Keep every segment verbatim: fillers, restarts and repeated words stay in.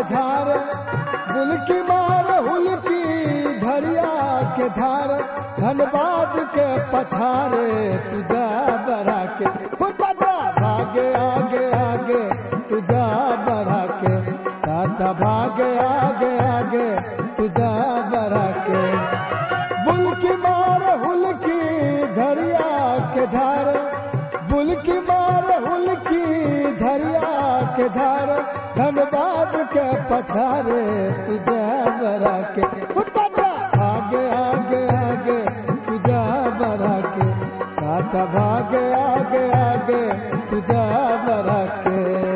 के झार बुलकी मार हुलकी झरिया के झार धनबाद के पथारे तुझा बढ़ा के टाटा भागे आगे आगे तुझा बढ़ा के टाटा भागे आगे आगे तुझा बढ़ा के बुलकी मार हुलकी झरिया के झार बुलकी मार हुलकी झरिया के झार धनबाद के पथारे तुझा बढ़ा के टाटा आगे आगे आगे तुझा बढ़ा के टाटा भागे आगे आगे तुझा बढ़ा के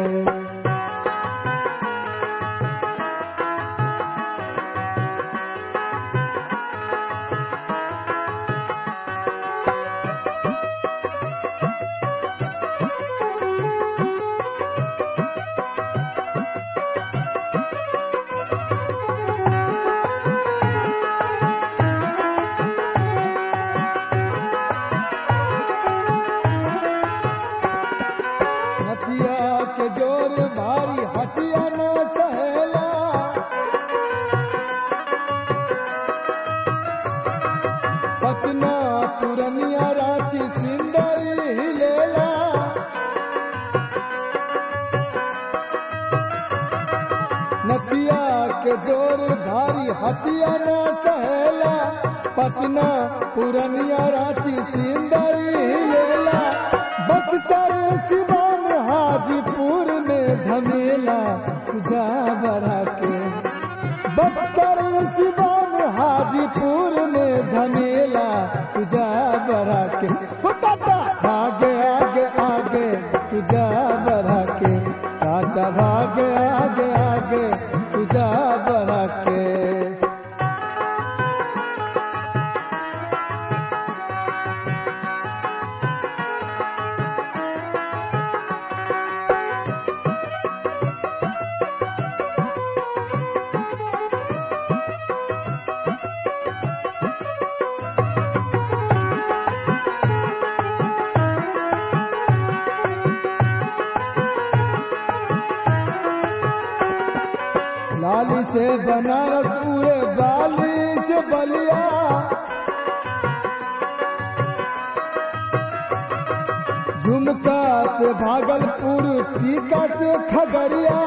हथिया के जोर भारी हथिया न सहेला पटना पुरनिया रांची सिंदरी हिलेला नदिया के जोर भारी हथिया न सहेला पटना पुरनिया रांची सिंदरी हिलेला बक्सर सिवान हाजीपुर में झमेला तुझा बढ़ा के बक्सर सिवान हाजीपुर में झमेला तुझा बढ़ा के टाटा भागे आगे आगे तुझा बढ़ा के टाटा भागे आगे आगे तुझा बढ़ा के लाली से बनारस पूरे बाली से बलिया झुमका से भागलपुर टीका से खगड़िया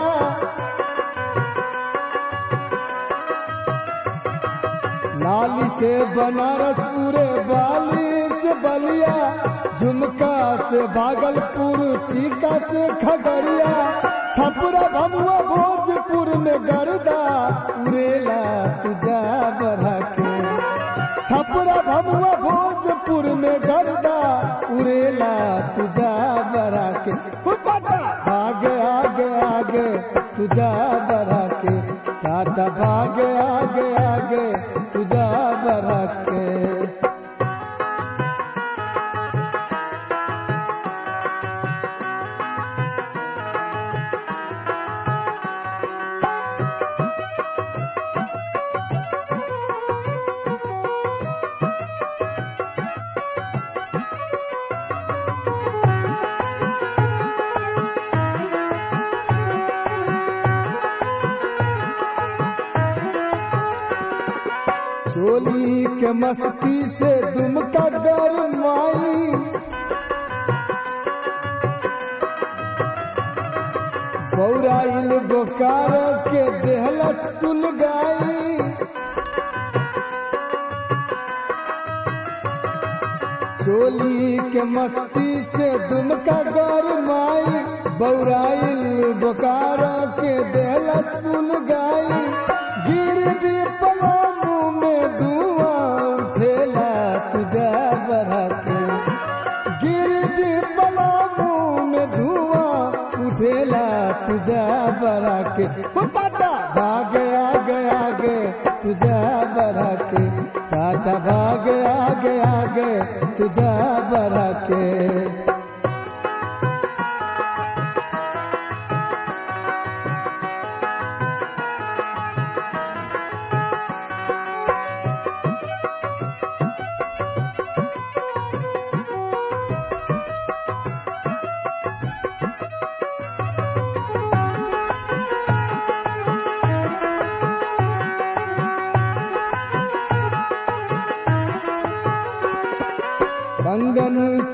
लाली से बनारस पूरे बाली से बलिया झुमका से भागलपुर टीका से खगड़िया छपुरा भमुआ भोजपुर में गर्दा उड़ेला तुझा बढ़ा के छपुरा भमुआ भोजपुर में गर्दा उड़ेला तुझा बढ़ा के टाटा भागे आगे आगे तुझा बढ़ा के टाटा भागे आगे आगे तुझा बढ़ा के चोली के मस्ती से दुमका गरमाई बौराइल बोकार के देहला सुलगाई चोली के मस्ती से दुमका गरमाई बौराइल बोकार के देहला सुलगाई गिरदी पलामू में धुआं उठेला तुझा बढ़ा के गिरदी पलामू में धुआं उठेला तुझा बढ़ा के टाटा भागे आगे आगे तुझा बढ़ा के टाटा भागे आगे आगे तुझा बढ़ा के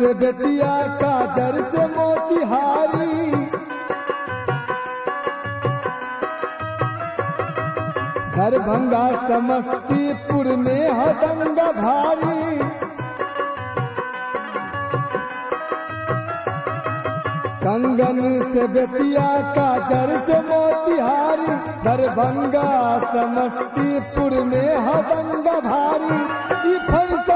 से बेतिया काजर से मोतिहारी दरभंगा समस्तीपुर में है दंगा भारी कंगन से बेतिया काजर से मोतिहारी दरभंगा समस्तीपुर में है दंगा भारी ई फैसल